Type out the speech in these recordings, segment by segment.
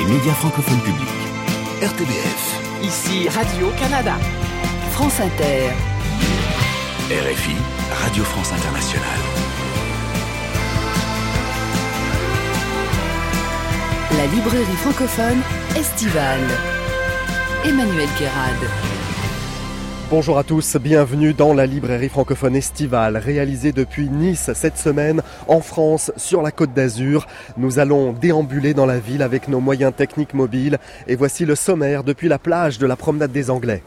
médias francophones publics. RTBF. Ici Radio-Canada. France Inter. RFI, Radio France Internationale. La librairie francophone estivale. Emmanuel Guérad. Bonjour à tous, bienvenue dans la librairie francophone estivale, réalisée depuis Nice cette semaine en France, sur la Côte d'Azur. Nous allons déambuler dans la ville avec nos moyens techniques mobiles et voici le sommaire depuis la plage de la promenade des Anglais.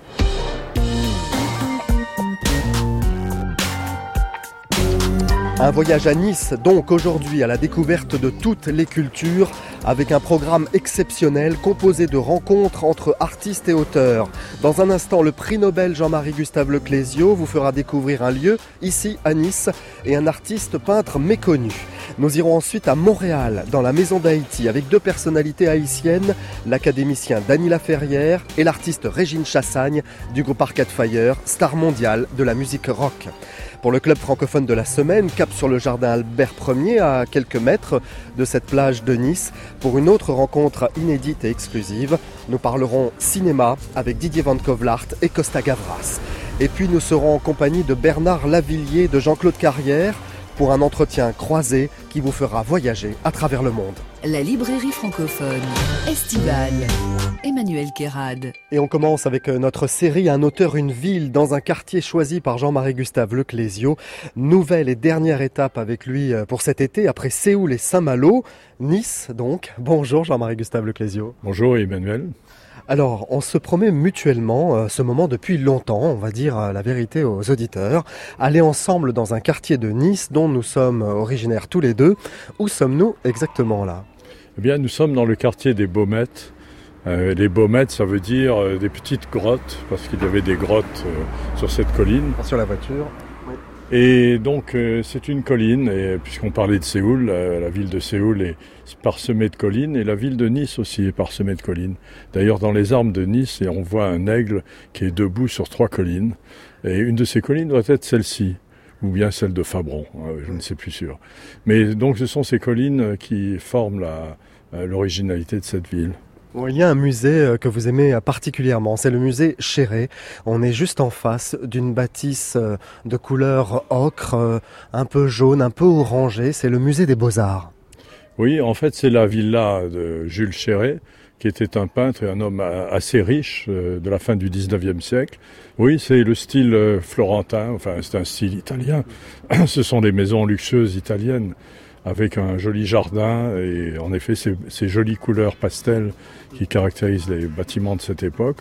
Un voyage à Nice, donc aujourd'hui à la découverte de toutes les cultures, avec un programme exceptionnel composé de rencontres entre artistes et auteurs. Dans un instant, le prix Nobel Jean-Marie Gustave Leclésio vous fera découvrir un lieu, ici à Nice, et un artiste peintre méconnu. Nous irons ensuite à Montréal, dans la Maison d'Haïti, avec deux personnalités haïtiennes, l'académicien Dany Laferrière et l'artiste Régine Chassagne du groupe Arcade Fire, star mondiale de la musique rock. Pour le club francophone de la semaine, cap sur le jardin Albert Ier, à quelques mètres de cette plage de Nice, pour une autre rencontre inédite et exclusive. Nous parlerons cinéma avec Didier Van Kovlart et Costa Gavras. Et puis nous serons en compagnie de Bernard Lavillier de Jean-Claude Carrière pour un entretien croisé qui vous fera voyager à travers le monde. La librairie francophone estivale. Emmanuel Guérad. Et on commence avec notre série Un auteur, une ville, dans un quartier choisi par Jean-Marie Gustave Leclésio. Nouvelle et dernière étape avec lui pour cet été, après Séoul et Saint-Malo. Nice donc. Bonjour Jean-Marie Gustave Leclésio. Bonjour Emmanuel. Alors, on se promet mutuellement ce moment depuis longtemps, on va dire la vérité aux auditeurs. Aller ensemble dans un quartier de Nice dont nous sommes originaires tous les deux. Où sommes-nous exactement là ? Eh bien, nous sommes dans le quartier des Baumettes. Les Baumettes, ça veut dire des petites grottes, parce qu'il y avait des grottes sur cette colline. Sur la voiture. Oui. Et donc, c'est une colline, et puisqu'on parlait de Séoul, la ville de Séoul est parsemée de collines, et la ville de Nice aussi est parsemée de collines. D'ailleurs, dans les arbres de Nice, on voit un aigle qui est debout sur 3 collines, et une de ces collines doit être celle-ci, ou bien celle de Fabron, je ne sais plus sûr. Mais donc, ce sont ces collines qui forment l'originalité de cette ville. Bon, il y a un musée que vous aimez particulièrement, c'est le musée Chéré. On est juste en face d'une bâtisse de couleur ocre, un peu jaune, un peu orangé, c'est le musée des Beaux-Arts. Oui, en fait, c'est la villa de Jules Chéré, qui était un peintre et un homme assez riche de la fin du 19e siècle. Oui, c'est le style florentin, enfin c'est un style italien. Ce sont des maisons luxueuses italiennes avec un joli jardin et en effet ces jolies couleurs pastel qui caractérisent les bâtiments de cette époque.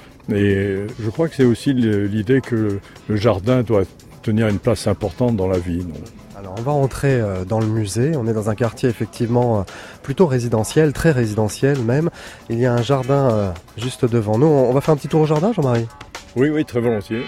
Et je crois que c'est aussi l'idée que le jardin doit tenir une place importante dans la vie. Alors on va entrer dans le musée, on est dans un quartier effectivement plutôt résidentiel, très résidentiel même. Il y a un jardin juste devant nous. On va faire un petit tour au jardin, Jean-Marie ? Oui, très volontiers.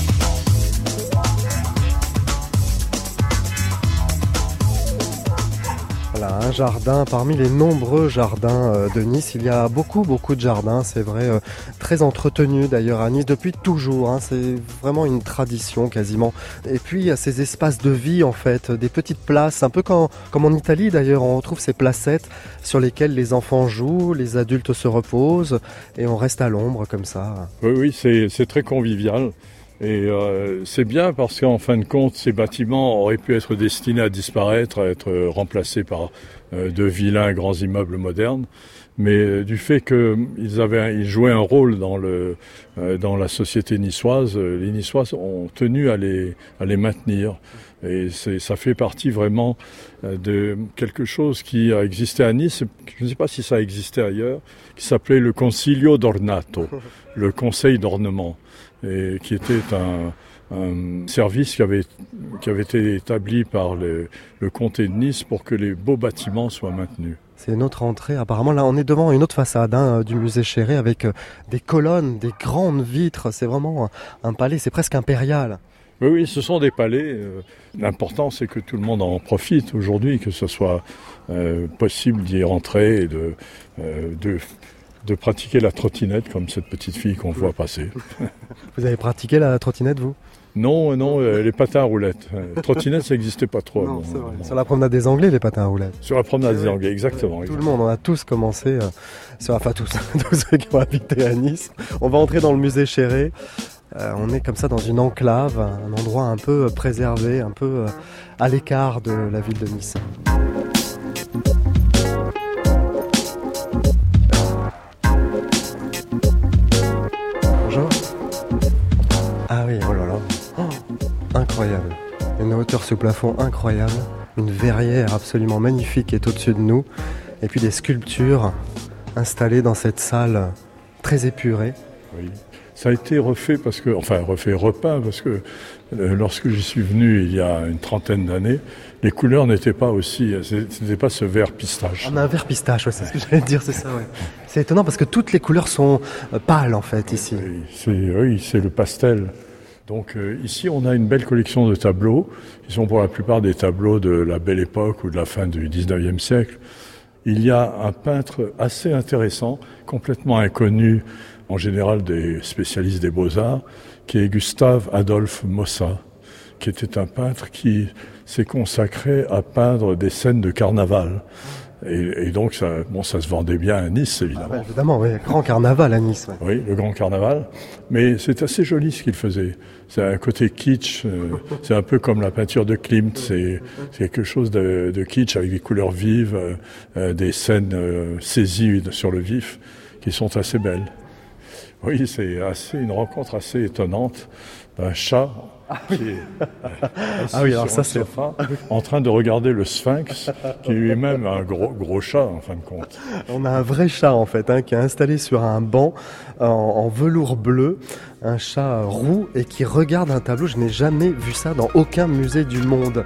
Voilà, un jardin parmi les nombreux jardins de Nice. Il y a beaucoup de jardins, c'est vrai, très entretenus d'ailleurs à Nice depuis toujours. C'est vraiment une tradition quasiment. Et puis il y a ces espaces de vie en fait, des petites places, un peu comme en Italie d'ailleurs, on retrouve ces placettes sur lesquelles les enfants jouent, les adultes se reposent et on reste à l'ombre comme ça. Oui, c'est très convivial. Et c'est bien parce qu'en fin de compte, ces bâtiments auraient pu être destinés à disparaître, à être remplacés par de vilains grands immeubles modernes. Mais du fait qu'ils jouaient un rôle dans la société niçoise, les Niçois ont tenu à les maintenir. Et ça fait partie vraiment de quelque chose qui a existé à Nice, je ne sais pas si ça existait ailleurs, qui s'appelait le Consiglio d'Ornato, le conseil d'ornement, et qui était un service qui avait été établi par le comté de Nice pour que les beaux bâtiments soient maintenus. C'est une autre entrée, apparemment là on est devant une autre façade du musée Chéré avec des colonnes, des grandes vitres, c'est vraiment un palais, c'est presque impérial. Oui, ce sont des palais. L'important, c'est que tout le monde en profite aujourd'hui, que ce soit possible d'y rentrer et de pratiquer la trottinette comme cette petite fille qu'on voit passer. Vous avez pratiqué la trottinette, vous ? Non, les patins à roulettes. Trottinette, ça n'existait pas trop. Non, c'est vrai. Sur la promenade des Anglais, les patins à roulettes. Sur la promenade des Anglais, exactement. Tout le monde, on a tous commencé, enfin tous ceux qui ont habité à Nice. On va entrer dans le musée Chéré. On est comme ça dans une enclave, un endroit un peu préservé, un peu à l'écart de la ville de Nice. Bonjour. Ah oui, oh là là. Incroyable. Une hauteur sous plafond incroyable. Une verrière absolument magnifique qui est au-dessus de nous. Et puis des sculptures installées dans cette salle très épurée. Oui. Ça a été repeint parce que lorsque j'y suis venu il y a une trentaine d'années, les couleurs n'étaient pas c'était pas ce vert pistache. On a un vert pistache, ouais, c'est ce que j'allais dire, c'est ça, ouais. C'est étonnant parce que toutes les couleurs sont pâles en fait ici. Oui, c'est le pastel. Donc ici on a une belle collection de tableaux, qui sont pour la plupart des tableaux de la Belle Époque ou de la fin du 19e siècle. Il y a un peintre assez intéressant, complètement inconnu en général des spécialistes des beaux-arts, qui est Gustave Adolphe Mossa, qui était un peintre qui s'est consacré à peindre des scènes de carnaval. Et donc ça se vendait bien à Nice, évidemment. Ah ouais, évidemment, oui, grand carnaval à Nice. Ouais. Oui, le grand carnaval. Mais c'est assez joli ce qu'il faisait. C'est un côté kitsch, c'est un peu comme la peinture de Klimt. C'est quelque chose de kitsch avec des couleurs vives, des scènes saisies sur le vif, qui sont assez belles. Oui, c'est une rencontre assez étonnante d'un chat qui est assis sur un sofa, en train de regarder le sphinx, qui est lui-même un gros chat en fin de compte. On a un vrai chat en fait, qui est installé sur un banc en velours bleu, un chat roux et qui regarde un tableau. Je n'ai jamais vu ça dans aucun musée du monde.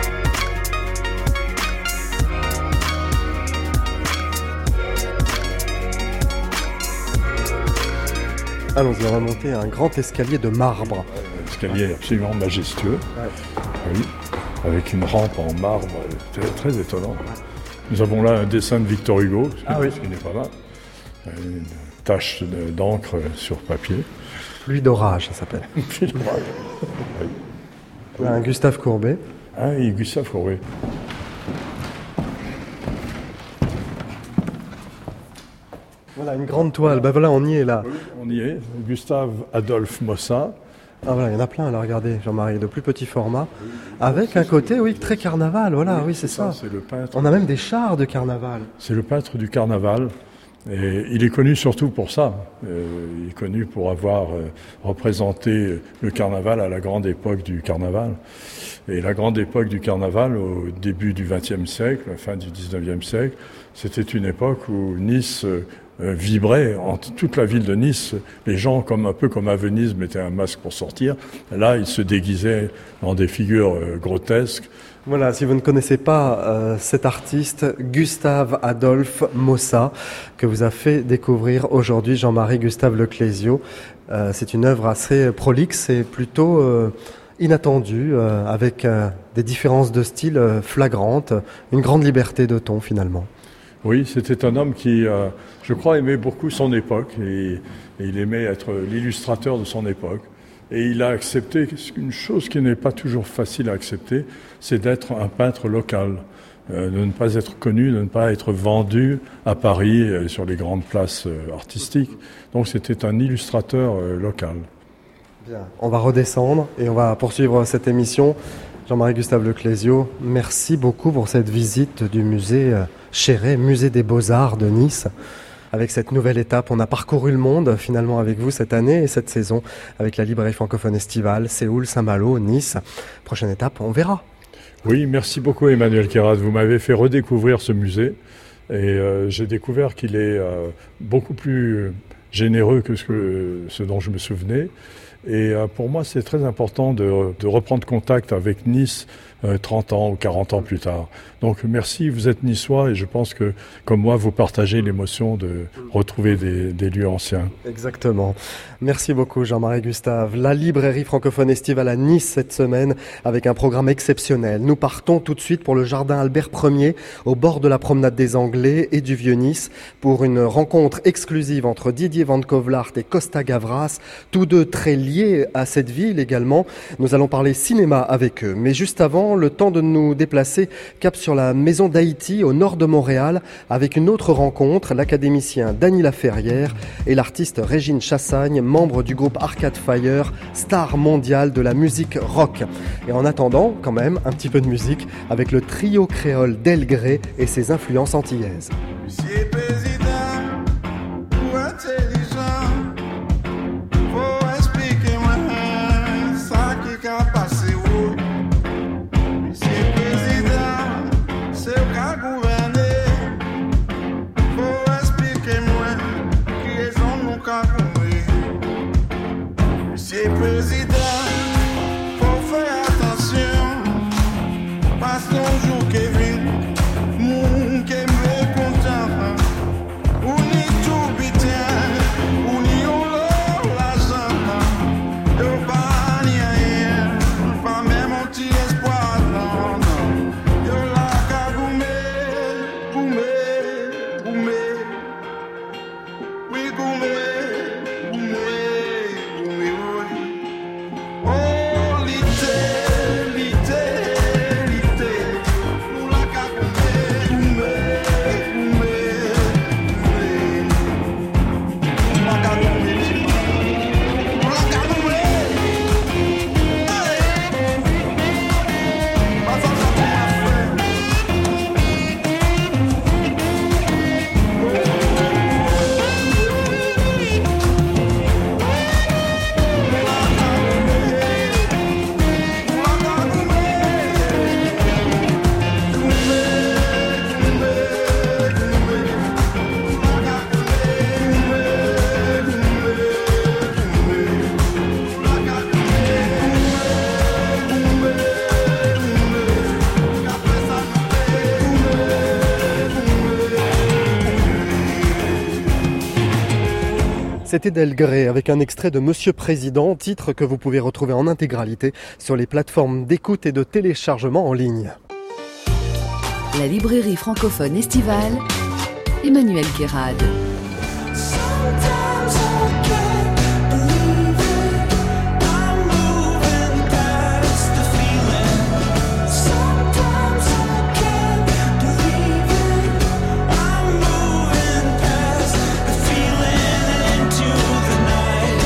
Allons-y, on va monter un grand escalier de marbre. Un escalier absolument majestueux, ouais. Oui, avec une rampe en marbre très, très étonnant. Nous avons là un dessin de Victor Hugo, ce qui n'est pas mal. Une tache d'encre sur papier. Pluie d'orage, ça s'appelle. Pluie d'orage. Oui. On a un Gustave Courbet. Ah oui, Gustave Courbet. Voilà, une grande toile. Ben voilà, on y est là. Oui, on y est. Gustave Adolphe Mossa. Ah voilà, il y en a plein là, regardez, Jean-Marie, de plus petits formats. Avec un côté, très carnaval, voilà, oui, c'est ça. C'est le peintre. On a même des chars de carnaval. C'est le peintre du carnaval. Et il est connu surtout pour ça. Il est connu pour avoir représenté le carnaval à la grande époque du carnaval. Et la grande époque du carnaval, au début du XXe siècle, la fin du XIXe siècle, c'était une époque où Nice vibrait, toute la ville de Nice. Les gens, un peu comme à Venise, mettaient un masque pour sortir. Là, ils se déguisaient en des figures grotesques. Voilà, si vous ne connaissez pas cet artiste, Gustave Adolphe Mossa, que vous a fait découvrir aujourd'hui Jean-Marie Gustave Leclésio. C'est une œuvre assez prolixe et plutôt inattendue, avec des différences de style flagrantes, une grande liberté de ton finalement. Oui, c'était un homme qui, je crois, aimait beaucoup son époque et il aimait être l'illustrateur de son époque. Et il a accepté une chose qui n'est pas toujours facile à accepter, c'est d'être un peintre local, de ne pas être connu, de ne pas être vendu à Paris sur les grandes places artistiques. Donc c'était un illustrateur local. Bien. On va redescendre et on va poursuivre cette émission. Jean-Marie Gustave Leclésio, merci beaucoup pour cette visite du musée Chéré, musée des Beaux-Arts de Nice. Avec cette nouvelle étape, on a parcouru le monde finalement avec vous cette année et cette saison avec la librairie francophone estivale, Séoul, Saint-Malo, Nice. Prochaine étape, on verra. Oui, merci beaucoup Emmanuel Kérad. Vous m'avez fait redécouvrir ce musée et j'ai découvert qu'il est beaucoup plus généreux que ce dont je me souvenais. Et pour moi, c'est très important de reprendre contact avec Nice 30 ans ou 40 ans plus tard. Donc merci, vous êtes niçois et je pense que, comme moi, vous partagez l'émotion de retrouver des lieux anciens. Exactement. Merci beaucoup Jean-Marie Gustave. La librairie francophone estivale à Nice cette semaine avec un programme exceptionnel. Nous partons tout de suite pour le jardin Albert Ier au bord de la promenade des Anglais et du Vieux-Nice pour une rencontre exclusive entre Didier Van Kovlart et Costa Gavras, tous deux très liés à cette ville également. Nous allons parler cinéma avec eux. Mais juste avant, le temps de nous déplacer cap sur la Maison d'Haïti au nord de Montréal avec une autre rencontre, l'académicien Dany Laferrière et l'artiste Régine Chassagne, membre du groupe Arcade Fire, star mondiale de la musique rock. Et en attendant, quand même, un petit peu de musique avec le trio créole Delgré et ses influences antillaises. Monsieur président, ou intelligent, faut expliquer moi ça qui a passé où. Monsieur président, c'est au cas gouverner, faut expliquer moi qui raison nous qu'a gouverner. Monsieur président, faut faire attention, parce qu'on joue Kevin, moun qui me content, ou ni tout bitin, ou ni on l'argent, yo pas ni rien, pas même un petit espoir, non, non, yo la ka goumé, oui goumé, oui. Oh, l'ité, nous la ka goumé, nous la ka goumé, nous la ka goumé, pas ça ça pour C'était Delgré avec un extrait de Monsieur Président, titre que vous pouvez retrouver en intégralité sur les plateformes d'écoute et de téléchargement en ligne. La librairie francophone estivale, Emmanuel Guérad. Sometimes I can't believe it. I'm moving past the feeling. Sometimes I can't believe it. I'm moving past the feeling into the night.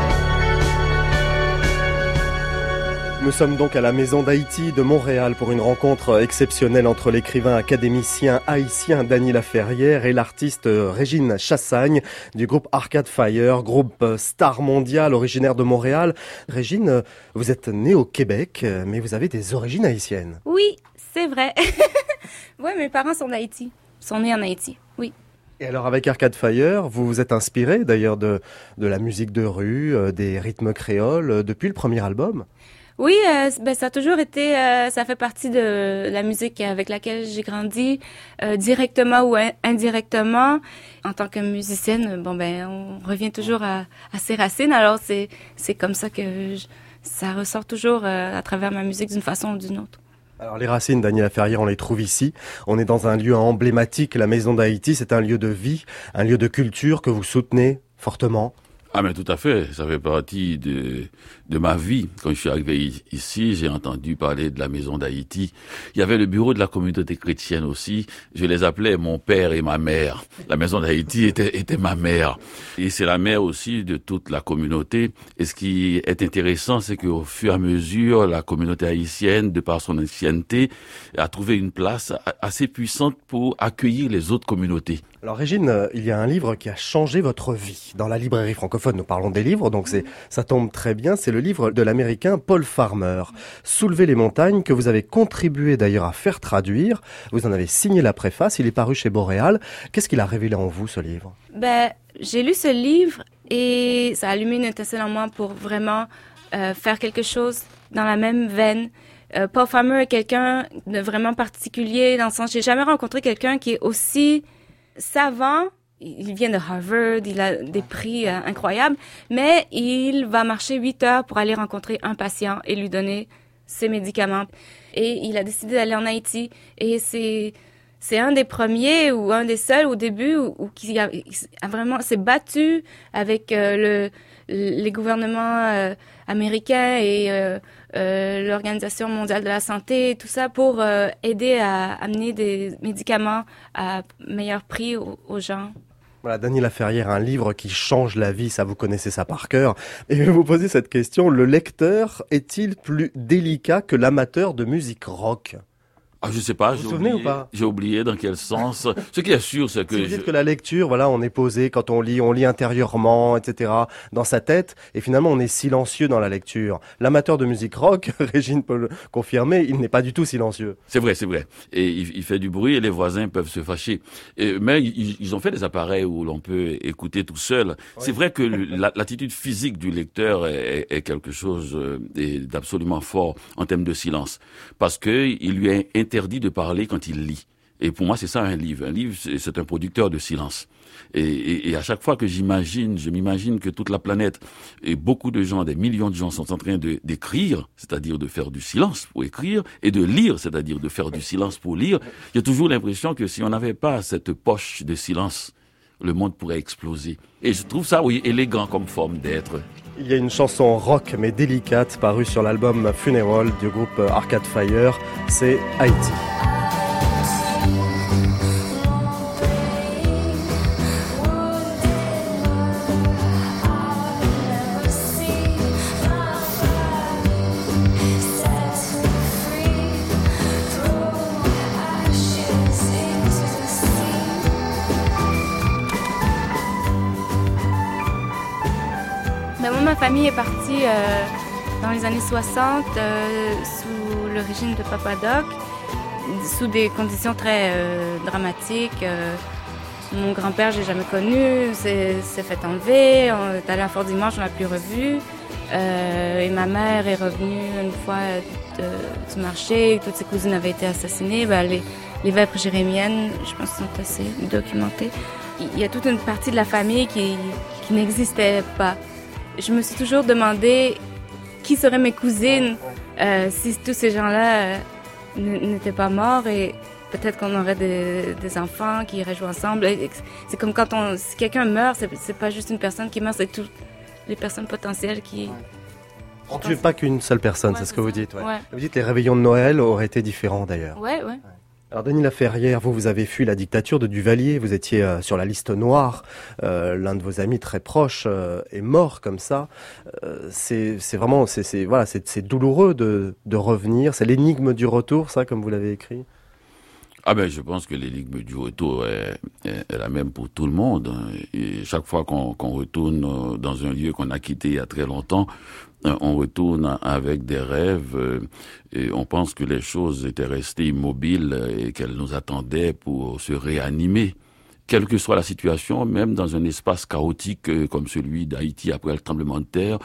Nous sommes donc à la Maison d'Haïti de Montréal pour une rencontre exceptionnelle entre l'écrivain académicien haïtien Dany Laferrière et l'artiste Régine Chassagne du groupe Arcade Fire, groupe star mondial originaire de Montréal. Régine, vous êtes née au Québec, mais vous avez des origines haïtiennes. Oui, c'est vrai. Ouais, mes parents sont d'Haïti. Sont nés en Haïti, oui. Et alors avec Arcade Fire, vous vous êtes inspiré d'ailleurs de la musique de rue, des rythmes créoles depuis le premier album. Oui, ça a toujours été, ça fait partie de la musique avec laquelle j'ai grandi, directement ou indirectement. En tant que musicienne, on revient toujours à ses racines. Alors c'est comme ça que ça ressort toujours à travers ma musique d'une façon ou d'une autre. Alors les racines Dany Laferrière, on les trouve ici. On est dans un lieu emblématique, la Maison d'Haïti. C'est un lieu de vie, un lieu de culture que vous soutenez fortement. Ah mais tout à fait, ça fait partie de ma vie. Quand je suis arrivé ici, j'ai entendu parler de la Maison d'Haïti. Il y avait le bureau de la communauté chrétienne aussi. Je les appelais mon père et ma mère. La Maison d'Haïti était ma mère. Et c'est la mère aussi de toute la communauté. Et ce qui est intéressant, c'est qu'au fur et à mesure, la communauté haïtienne, de par son ancienneté, a trouvé une place assez puissante pour accueillir les autres communautés. Alors Régine, il y a un livre qui a changé votre vie. Dans la librairie francophone, nous parlons des livres, donc ça tombe très bien. C'est le livre de l'américain Paul Farmer, Soulever les montagnes, que vous avez contribué d'ailleurs à faire traduire. Vous en avez signé la préface, il est paru chez Boréal. Qu'est-ce qu'il a révélé en vous, ce livre ? J'ai lu ce livre et ça a allumé une étincelle en moi pour vraiment faire quelque chose dans la même veine Paul Farmer est quelqu'un de vraiment particulier dans le sens, j'ai jamais rencontré quelqu'un qui est aussi savant. Il vient de Harvard, il a des prix incroyables, mais il va marcher 8 heures pour aller rencontrer un patient et lui donner ses médicaments. Et il a décidé d'aller en Haïti. Et c'est un des premiers ou un des seuls au début où qui a vraiment s'est battu avec les gouvernements américains et l'Organisation mondiale de la santé et tout ça pour aider à amener des médicaments à meilleur prix aux gens. Voilà, Dany Laferrière, un livre qui change la vie, ça vous connaissez ça par cœur. Et je vais vous poser cette question, le lecteur est-il plus délicat que l'amateur de musique rock ? Ah, je sais pas. Vous vous souvenez ou pas ? J'ai oublié dans quel sens. Ce qui est sûr, c'est que... Si vous dites que la lecture, voilà, on est posé quand on lit intérieurement, etc., dans sa tête, et finalement on est silencieux dans la lecture. L'amateur de musique rock, Régine peut le confirmer, il n'est pas du tout silencieux. C'est vrai. Et il fait du bruit et les voisins peuvent se fâcher. Mais ils ont fait des appareils où l'on peut écouter tout seul. Ouais. C'est vrai que l'attitude physique du lecteur est quelque chose d'absolument fort en termes de silence. Parce que il lui est interdit de parler quand il lit. Et pour moi, c'est ça un livre. Un livre, c'est un producteur de silence. Et à chaque fois que je m'imagine que toute la planète et beaucoup de gens, des millions de gens sont en train d'écrire, c'est-à-dire de faire du silence pour écrire, et de lire, c'est-à-dire de faire du silence pour lire, j'ai toujours l'impression que si on n'avait pas cette poche de silence, le monde pourrait exploser. Et je trouve ça, oui, élégant comme forme d'être. Il y a une chanson rock mais délicate parue sur l'album Funeral du groupe Arcade Fire, c'est Haïti. Ma famille est partie dans les années 60 sous le régime de Papa Doc, sous des conditions très dramatiques. Mon grand-père, j'ai jamais connu, s'est fait enlever, on est allé à Fort Dimanche, on l'a plus revu. Et ma mère est revenue une fois du marché, toutes ses cousines avaient été assassinées. Les vêpres jérémiennes, je pense, sont assez documentées. Il y a toute une partie de la famille qui n'existait pas. Je me suis toujours demandé qui seraient mes cousines si tous ces gens-là n'étaient pas morts, et peut-être qu'on aurait des enfants qui iraient jouer ensemble. C'est comme quand si quelqu'un meurt, c'est pas juste une personne qui meurt, c'est toutes les personnes potentielles qui... On ne tue pas qu'une seule personne, c'est ce que vous dites. Ouais. Vous dites que les réveillons de Noël auraient été différents d'ailleurs. Ouais. Alors Dany Laferrière, vous avez fui la dictature de Duvalier, vous étiez sur la liste noire, l'un de vos amis très proches est mort comme ça. C'est vraiment douloureux de revenir, c'est l'énigme du retour, ça, comme vous l'avez écrit. Ah ben, je pense que l'énigme du retour est la même pour tout le monde. Et chaque fois qu'on retourne dans un lieu qu'on a quitté il y a très longtemps, on retourne avec des rêves et on pense que les choses étaient restées immobiles et qu'elles nous attendaient pour se réanimer. Quelle que soit la situation, même dans un espace chaotique comme celui d'Haïti après le tremblement de terre,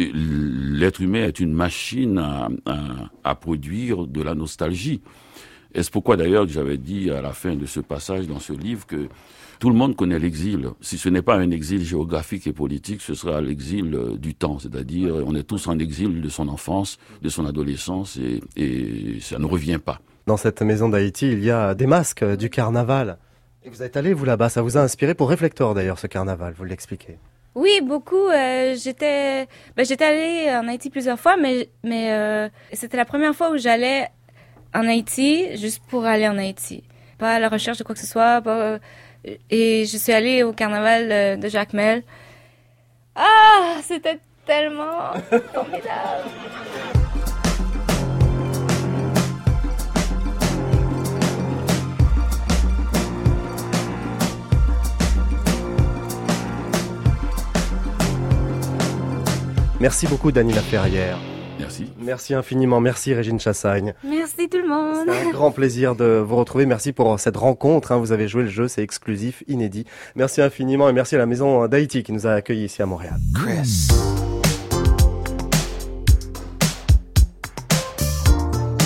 l'être humain est une machine à produire de la nostalgie. Et c'est pourquoi d'ailleurs que j'avais dit à la fin de ce passage dans ce livre que tout le monde connaît l'exil. Si ce n'est pas un exil géographique et politique, ce sera l'exil du temps. C'est-à-dire, on est tous en exil de son enfance, de son adolescence, et ça ne revient pas. Dans cette maison d'Haïti, il y a des masques du carnaval. Et vous êtes allé, vous, là-bas, ça vous a inspiré pour Réflector, d'ailleurs, ce carnaval, vous l'expliquez. Oui, beaucoup. J'étais allée en Haïti plusieurs fois, mais c'était la première fois où j'allais en Haïti, juste pour aller en Haïti. Pas à la recherche de quoi que ce soit, et je suis allée au carnaval de Jacmel. Ah, c'était tellement formidable. Merci beaucoup, Dany Laferrière. Merci. Merci infiniment. Merci Régine Chassagne. Merci tout le monde. C'est un grand plaisir de vous retrouver. Merci pour cette rencontre. Vous avez joué le jeu, c'est exclusif, inédit. Merci infiniment et merci à la Maison d'Haïti qui nous a accueillis ici à Montréal. Chris.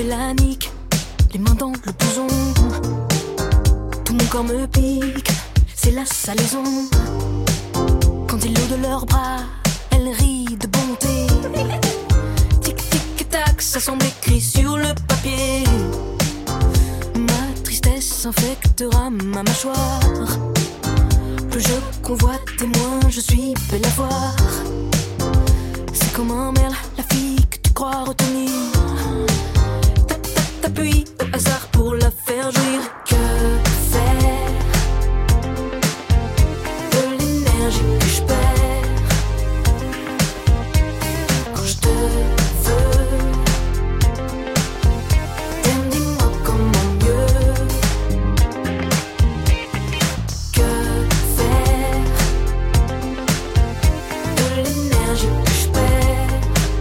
fait la nique, les mains dans le blouson. Tout mon corps me pique, c'est la salaison. Quand ils l'ont de leurs bras, elle rit de bonté. Tic tic tac, ça semble écrit sur le papier. Ma tristesse infectera ma mâchoire. Plus je convoite et moins je suis belle à voir. C'est comme un merle, la fille que tu crois retenir. T'appuies au hasard pour la faire jouir. Que faire de l'énergie que je perds quand je te veux? Dis-moi comment mieux. Que faire de l'énergie que je perds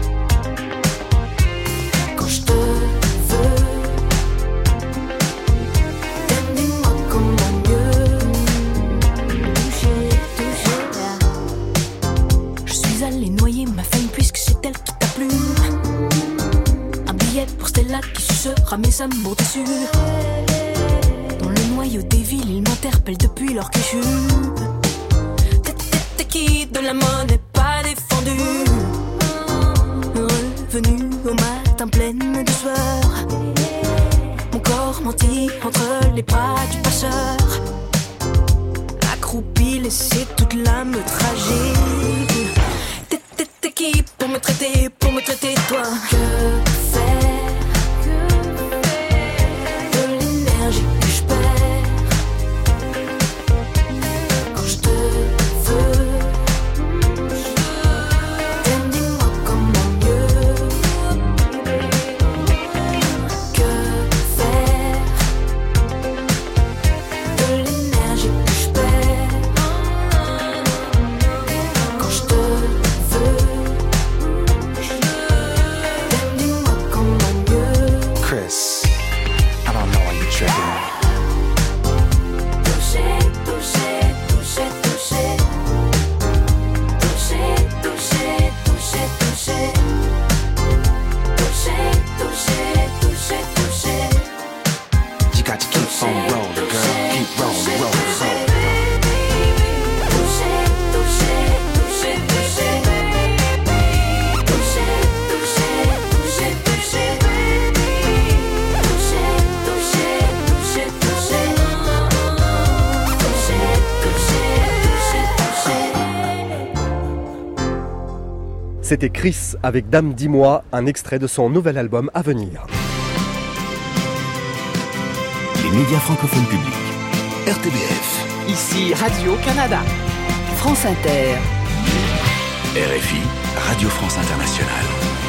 quand je te veux? Dis-moi comment mieux. Toucher. Je suis allée noyer ma femme puisque c'est elle qui t'a plu. Un billet pour Stella qui sucera mes amours déçus. Dans le noyau des villes, ils m'interpellent depuis leur cul. T'es qui de la monnaie pas défendue. Revenu au matin pleine de sueur. Mon corps menti entre les bras du passeur. Accroupi, laissé toute l'âme tragique. T'es qui pour me traiter toi? Que faire de l'énergie que je perds quand je te veux? Dis-moi comment mieux. Que faire de l'énergie que je perds quand je te veux? Dis-moi comment mieux. Chris, I don't know why you're tripping. Toucher, toucher, toucher, toucher. Toucher, toucher, toucher, toucher. Toucher, toucher, toucher, toucher. You got to keep on rolling, girl. Keep rolling, rolling, rolling. Toucher, toucher, toucher, toucher. Toucher, toucher, toucher, toucher. Toucher, toucher, toucher, toucher. Toucher, toucher, toucher, toucher. C'était Chris avec Dame Dis-moi, un extrait de son nouvel album à venir. Les médias francophones publics. RTBF, Ici Radio-Canada. France Inter. RFI, Radio France Internationale.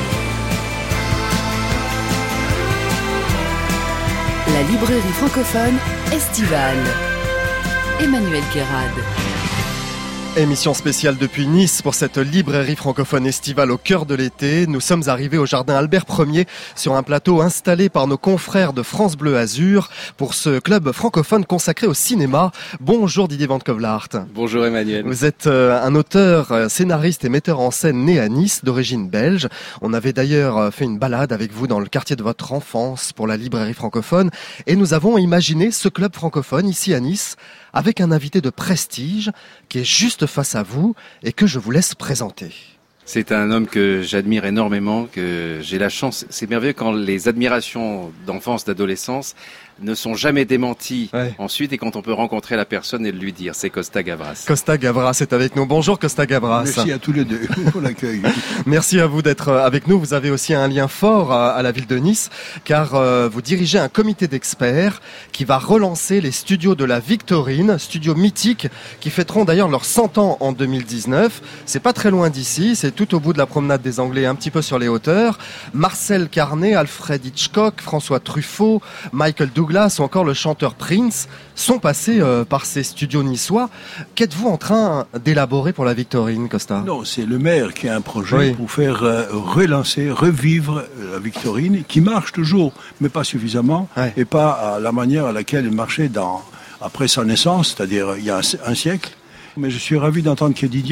La librairie francophone estivale. Emmanuel Guérade. Émission spéciale depuis Nice pour cette librairie francophone estivale au cœur de l'été. Nous sommes arrivés au jardin Albert Ier sur un plateau installé par nos confrères de France Bleu Azur pour ce club francophone consacré au cinéma. Bonjour Didier Van Kovlaert. Bonjour Emmanuel. Vous êtes un auteur, scénariste et metteur en scène né à Nice, d'origine belge. On avait d'ailleurs fait une balade avec vous dans le quartier de votre enfance pour la librairie francophone et nous avons imaginé ce club francophone ici à Nice avec un invité de prestige qui est juste face à vous et que je vous laisse présenter. C'est un homme que j'admire énormément, que j'ai la chance. C'est merveilleux quand les admirations d'enfance, d'adolescence ne sont jamais démenties ensuite et quand on peut rencontrer la personne et lui dire. C'est Costa Gavras. Costa Gavras est avec nous. Bonjour Costa Gavras. Merci à tous les deux pour l'accueil. Merci à vous d'être avec nous. Vous avez aussi un lien fort à la ville de Nice car vous dirigez un comité d'experts qui va relancer les studios de la Victorine, studios mythiques qui fêteront d'ailleurs leurs 100 ans en 2019. C'est pas très loin d'ici, c'est tout au bout de la promenade des Anglais, un petit peu sur les hauteurs. Marcel Carné, Alfred Hitchcock, François Truffaut, Michael Douglas ou encore le chanteur Prince sont passés par ces studios niçois. Qu'êtes-vous en train d'élaborer pour la Victorine, Costa ? Non, c'est le maire qui a un projet pour faire relancer, revivre la Victorine, qui marche toujours, mais pas suffisamment, et pas à la manière à laquelle elle marchait après sa naissance, c'est-à-dire il y a un siècle. Mais je suis ravi d'entendre que Didier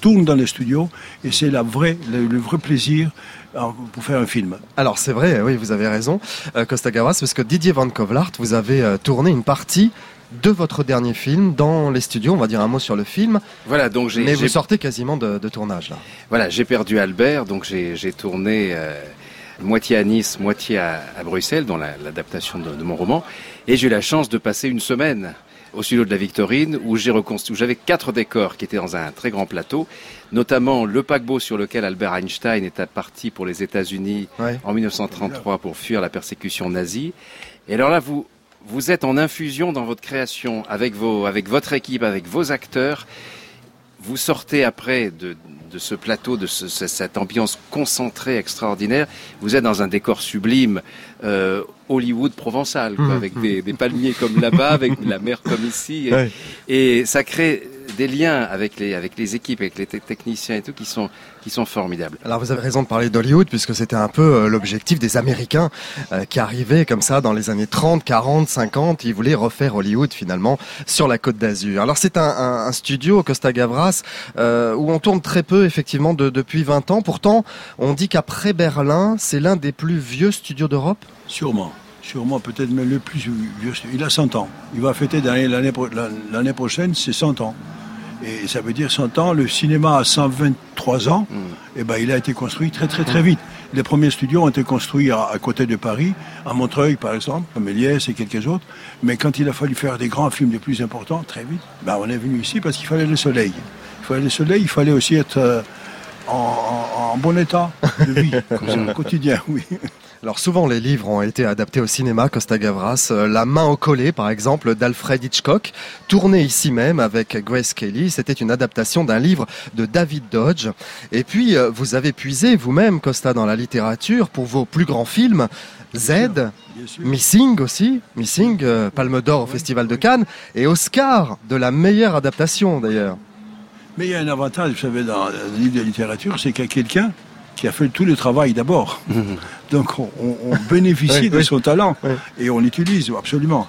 tourne dans les studios et c'est le vrai plaisir pour faire un film. Alors c'est vrai, oui, vous avez raison, Costa Gavras, parce que Didier Van Kovlart, vous avez tourné une partie de votre dernier film dans les studios. On va dire un mot sur le film. Voilà, donc vous sortez quasiment de tournage là. Voilà, j'ai perdu Albert, donc j'ai tourné moitié à Nice, moitié à Bruxelles, dans l'adaptation de mon roman. Et j'ai eu la chance de passer une semaine au studio de la Victorine où j'avais 4 décors qui étaient dans un très grand plateau, notamment le paquebot sur lequel Albert Einstein était parti pour les États-Unis en 1933 pour fuir la persécution nazie. Et alors là, vous êtes en infusion dans votre création avec votre équipe, avec vos acteurs. Vous sortez après de ce plateau, de cette ambiance concentrée extraordinaire. Vous êtes dans un décor sublime, Hollywood provençal, quoi, avec des palmiers comme là-bas, avec la mer comme ici. Et ça crée des liens avec les équipes, avec les techniciens et tout, qui sont formidables. Alors vous avez raison de parler d'Hollywood, puisque c'était un peu l'objectif des Américains qui arrivaient comme ça dans les années 30, 40, 50. Ils voulaient refaire Hollywood finalement sur la Côte d'Azur. Alors c'est un studio, Costa Gavras, où on tourne très peu effectivement depuis 20 ans. Pourtant, on dit qu'après Berlin, c'est l'un des plus vieux studios d'Europe. Sûrement, peut-être même le plus vieux. Il a 100 ans. Il va fêter l'année prochaine, c'est 100 ans. Et ça veut dire 100 ans, le cinéma a 123 ans, et ben il a été construit très très très vite. Les premiers studios ont été construits à côté de Paris, à Montreuil par exemple, à Méliès et quelques autres. Mais quand il a fallu faire des grands films les plus importants, très vite, ben on est venu ici parce qu'il fallait le soleil. Il fallait aussi être en bon état de vie, comme ça, au quotidien, oui. Alors souvent les livres ont été adaptés au cinéma, Costa Gavras. La main au collet par exemple d'Alfred Hitchcock, tourné ici même avec Grace Kelly. C'était une adaptation d'un livre de David Dodge. Et puis vous avez puisé vous-même, Costa, dans la littérature pour vos plus grands films. Z, bien sûr. Missing aussi, Palme d'Or au Festival de Cannes et Oscar de la meilleure adaptation d'ailleurs. Mais il y a un avantage, vous savez, dans un livre de littérature, c'est qu'il y a quelqu'un qui a fait tout le travail d'abord. Donc on bénéficie de son talent et on l'utilise absolument.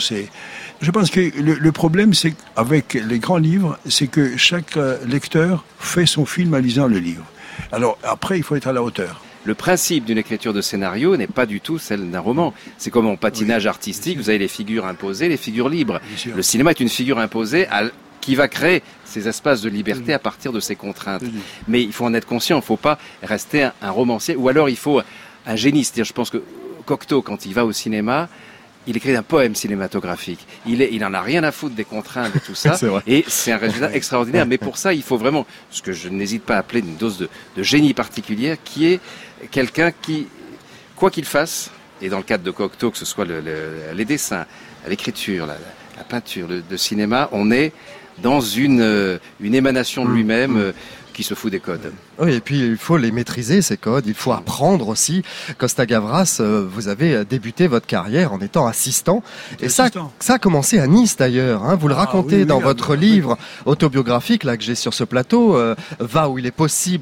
Je pense que le problème, c'est avec les grands livres, c'est que chaque lecteur fait son film en lisant le livre. Alors après, il faut être à la hauteur. Le principe d'une écriture de scénario n'est pas du tout celle d'un roman. C'est comme en patinage artistique, vous avez les figures imposées, les figures libres. Le cinéma est une figure imposée qui va créer ces espaces de liberté à partir de ces contraintes. Mais il faut en être conscient, il ne faut pas rester un romancier, ou alors il faut un génie. C'est-à-dire, je pense que Cocteau, quand il va au cinéma, il écrit un poème cinématographique. Il en a rien à foutre des contraintes et tout ça. Et c'est un résultat extraordinaire. Mais pour ça, il faut vraiment, ce que je n'hésite pas à appeler une dose de génie particulière, qui est quelqu'un qui, quoi qu'il fasse, et dans le cadre de Cocteau, que ce soit les dessins, l'écriture, la peinture, le cinéma, on est dans une émanation de lui-même qui se fout des codes. Oui, et puis il faut les maîtriser, ces codes, il faut apprendre aussi. Costa Gavras, vous avez débuté votre carrière en étant assistant, et ça a commencé à Nice d'ailleurs, hein. Vous le racontez dans votre livre autobiographique là que j'ai sur ce plateau, Va où il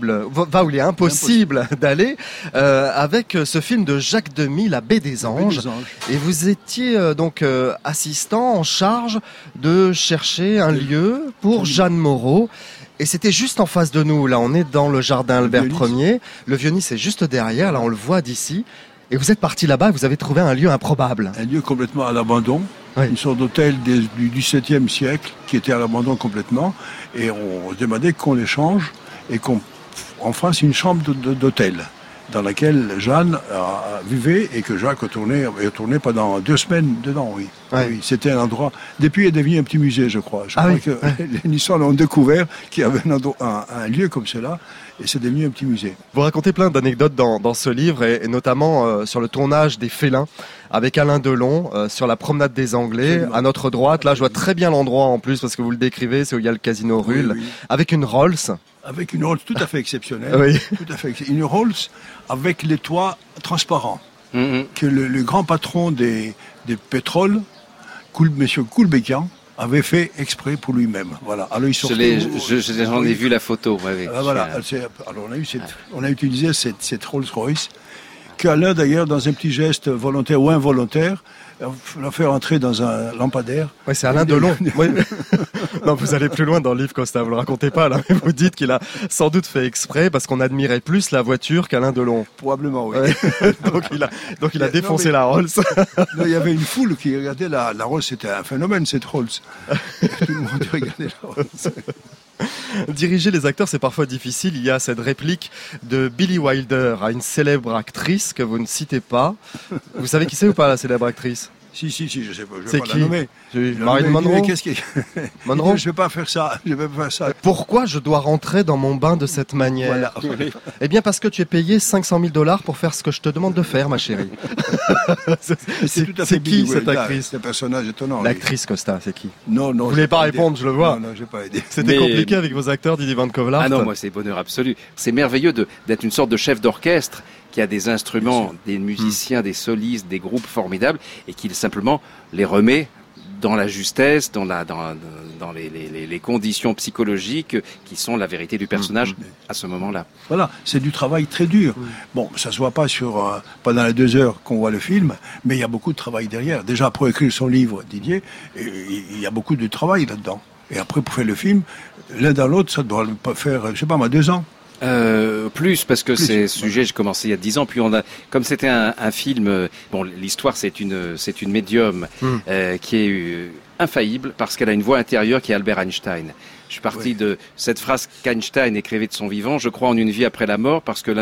est impossible d'aller, avec ce film de Jacques Demy, La Baie des Anges. Et vous étiez donc assistant en charge de chercher un lieu pour Jeanne Moreau. Et c'était juste en face de nous, là on est dans le jardin Albert Ier, le Vieux-Nice est juste derrière, là on le voit d'ici, et vous êtes parti là-bas, vous avez trouvé un lieu improbable. Un lieu complètement à l'abandon, une sorte d'hôtel du XVIIe siècle qui était à l'abandon complètement, et on se demandait qu'on l'échange et qu'on fasse une chambre d'hôtel dans laquelle Jeanne vivait et que Jacques a tourné pendant 2 semaines dedans, oui. Oui, c'était un endroit. Depuis, il est devenu un petit musée, je crois. Je crois que les Niçois ont découvert qu'il y avait un lieu comme cela, et c'est devenu un petit musée. Vous racontez plein d'anecdotes dans ce livre, et notamment sur le tournage des Félins, avec Alain Delon, sur la promenade des Anglais, à notre droite. Là, je vois très bien l'endroit en plus, parce que vous le décrivez, c'est où il y a le casino Rulle, avec une Rolls. Avec une Rolls tout à fait exceptionnelle. Tout à fait. Une Rolls avec les toits transparents. Que le grand patron des pétroles, Monsieur Coulbécan, avait fait exprès pour lui-même. Voilà. Alors, j'en ai vu la photo. Voilà. Alors, on a utilisé cette Rolls-Royce qu'Alain, d'ailleurs, dans un petit geste volontaire ou involontaire, l'a fait rentrer dans un lampadaire. Ouais, c'est Alain Delon. Ouais. Non, vous allez plus loin dans le livre, Costa. Vous le racontez pas, là. Mais vous dites qu'il a sans doute fait exprès parce qu'on admirait plus la voiture qu'Alain Delon. Probablement, oui. Ouais. donc il a défoncé la Rolls. Non, il y avait une foule qui regardait la Rolls. C'était un phénomène, cette Rolls. Tout le monde regardait la Rolls. Diriger les acteurs, c'est parfois difficile. Il y a cette réplique de Billy Wilder à une célèbre actrice que vous ne citez pas. Vous savez qui c'est ou pas, la célèbre actrice? Si, je sais pas. Je c'est vais pas qui? la nommer. Marilyn Monroe. Monroe. Je vais pas faire ça. Pourquoi je dois rentrer dans mon bain de cette manière? Voilà. Eh bien, parce que tu es payé $500,000 pour faire ce que je te demande de faire, ma chérie. C'est qui cette actrice? C'est un personnage étonnant. L'actrice, Costa, c'est qui? Non. Vous voulez pas répondre, je le vois. Non, j'ai pas aidé. C'était compliqué avec vos acteurs, Didier Van Kovlart. Ah non, moi c'est bonheur absolu. C'est merveilleux d'être une sorte de chef d'orchestre qui a des instruments, des musiciens, des solistes, des groupes formidables et qui simplement les remet dans la justesse, dans les conditions psychologiques qui sont la vérité du personnage à ce moment-là. Voilà, c'est du travail très dur. Bon, ça se voit pas pendant les 2 heures qu'on voit le film, mais il y a beaucoup de travail derrière. Déjà pour écrire son livre, Didier, il y a beaucoup de travail là-dedans. Et après pour faire le film, l'un dans l'autre, ça doit faire, je sais pas moi, 2 ans. Plus parce que c'est sujet, j'ai commencé il y a 10 ans, puis comme c'était un film, bon, l'histoire c'est une médium qui est infaillible parce qu'elle a une voix intérieure qui est Albert Einstein. Je suis parti de cette phrase qu'Einstein écrivait de son vivant: je crois en une vie après la mort parce que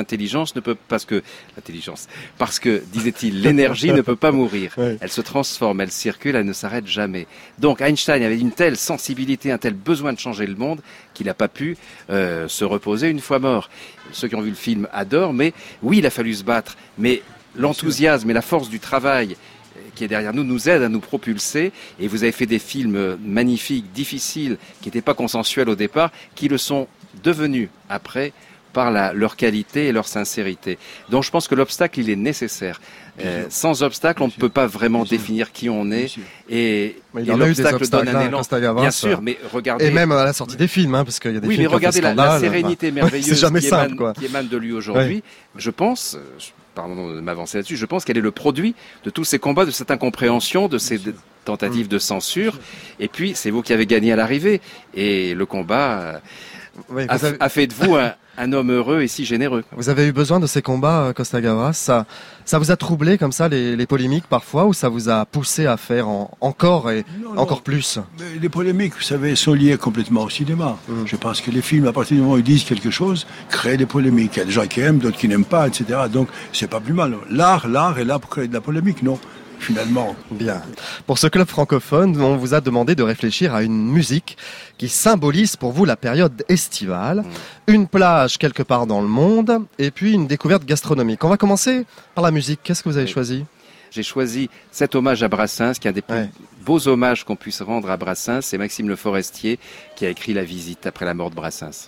disait-il, l'énergie ne peut pas mourir. Ouais. Elle se transforme, elle circule, elle ne s'arrête jamais. Donc Einstein avait une telle sensibilité, un tel besoin de changer le monde qu'il n'a pas pu se reposer une fois mort. Ceux qui ont vu le film adorent, mais oui, il a fallu se battre. Mais l'enthousiasme et la force du travail qui est derrière nous aide à nous propulser. Et vous avez fait des films magnifiques, difficiles, qui n'étaient pas consensuels au départ, qui le sont devenus après par leur qualité et leur sincérité. Donc je pense que l'obstacle, il est nécessaire. Sans obstacle, on ne peut pas vraiment définir qui on est. Et l'obstacle donne un élan. Bien sûr, mais regardez... Et même à la sortie des films, parce qu'il y a des films mais regardez la sérénité merveilleuse qui émane de lui aujourd'hui. Je pense... Pardon de m'avancer là-dessus, je pense qu'elle est le produit de tous ces combats, de cette incompréhension, de ces tentatives de censure. Et puis, c'est vous qui avez gagné à l'arrivée. Et le combat a fait de vous un homme heureux et si généreux. Vous avez eu besoin de ces combats, Costa Gavras. Ça vous a troublé comme ça les polémiques parfois, ou ça vous a poussé à faire encore plus? Mais les polémiques, vous savez, sont liées complètement au cinéma. Je pense que les films, à partir du moment où ils disent quelque chose, créent des polémiques. Il y a des gens qui aiment, d'autres qui n'aiment pas, etc. Donc c'est pas plus mal. L'art est là pour créer de la polémique, non? Finalement. Bien. Pour ce club francophone, on vous a demandé de réfléchir à une musique qui symbolise pour vous la période estivale, une plage quelque part dans le monde, et puis une découverte gastronomique. On va commencer par la musique. Qu'est-ce que vous avez choisi? J'ai choisi cet hommage à Brassens, qui est un des plus beaux hommages qu'on puisse rendre à Brassens. C'est Maxime Le Forestier qui a écrit La Visite après la mort de Brassens.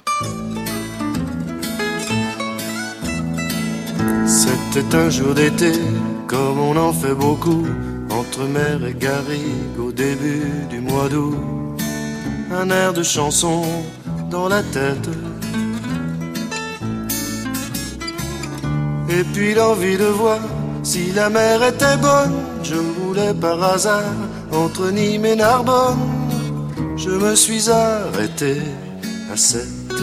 C'était un jour d'été, comme on en fait beaucoup, entre mer et garrigue au début du mois d'août. Un air de chanson dans la tête, et puis l'envie de voir si la mer était bonne. Je roulais par hasard entre Nîmes et Narbonne. Je me suis arrêté à 7.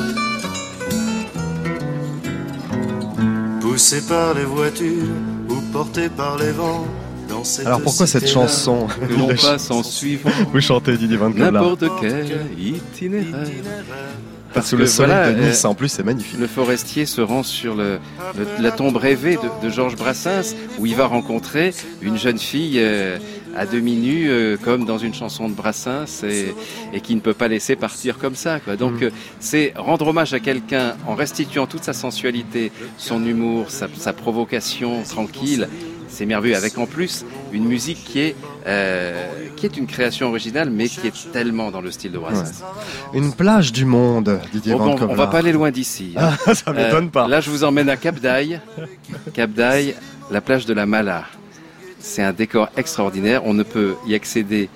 Poussé par les voitures ou porté par les vents. Alors pourquoi cette chanson? Que l'on passe en suivant. Vous chantez Didier Van Kovlart. N'importe quel itinéraire. Parce que le soleil de Nice, en plus, c'est magnifique. Le Forestier se rend sur la tombe rêvée de Georges Brassens, où il va rencontrer une jeune fille à demi nue, comme dans une chanson de Brassens, et qui ne peut pas laisser partir comme ça, quoi. Donc c'est rendre hommage à quelqu'un en restituant toute sa sensualité, son humour, sa provocation tranquille. C'est merveilleux, avec en plus une musique qui est une création originale, mais qui est tellement dans le style de Brassens. Une plage du monde, Didier Van Kovlart. On va pas aller loin d'ici. Hein. Ça m'étonne pas. Là, je vous emmène à Cap d'Aille. Cap d'Aille, la plage de la Mala. C'est un décor extraordinaire. On ne peut y accéder